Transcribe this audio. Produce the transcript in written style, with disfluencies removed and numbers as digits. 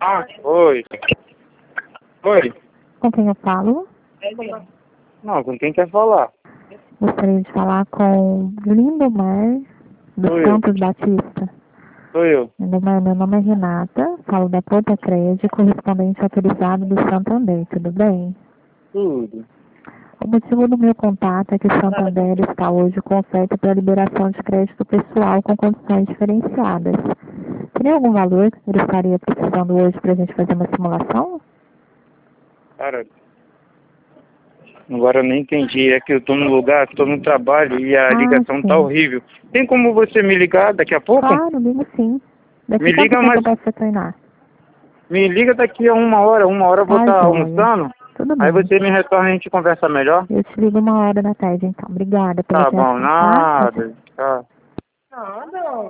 Ah, oi. Oi. Com quem eu falo? Não, com quem quer falar? Gostaria de falar com Lindomar do Sou eu. Santos Batista. Sou eu. Lindomar, meu nome é Renata, falo da Porta Crédito, correspondente autorizado do Santander, tudo bem? Tudo. O motivo do meu contato é que o Santander está hoje com oferta para liberação de crédito pessoal com condições diferenciadas. Teria algum valor que ele estaria precisando hoje para a gente fazer uma simulação? Cara, agora eu nem entendi. É que eu tô no lugar, tô no trabalho e a ligação tá Sim. horrível. Tem como você me ligar daqui a pouco? Claro, ligo sim. Daqui Me quanto liga, tempo mas eu posso retornar? me liga daqui a 1 hora. 1 hora eu vou Tá, estar joia. almoçando. Tudo Aí bem. você me retorna e a gente conversa melhor. Eu te ligo 1 hora da tarde, então. Obrigada pela Tá bom, atenção, tá? Tchau, tchau. nada. Tchau.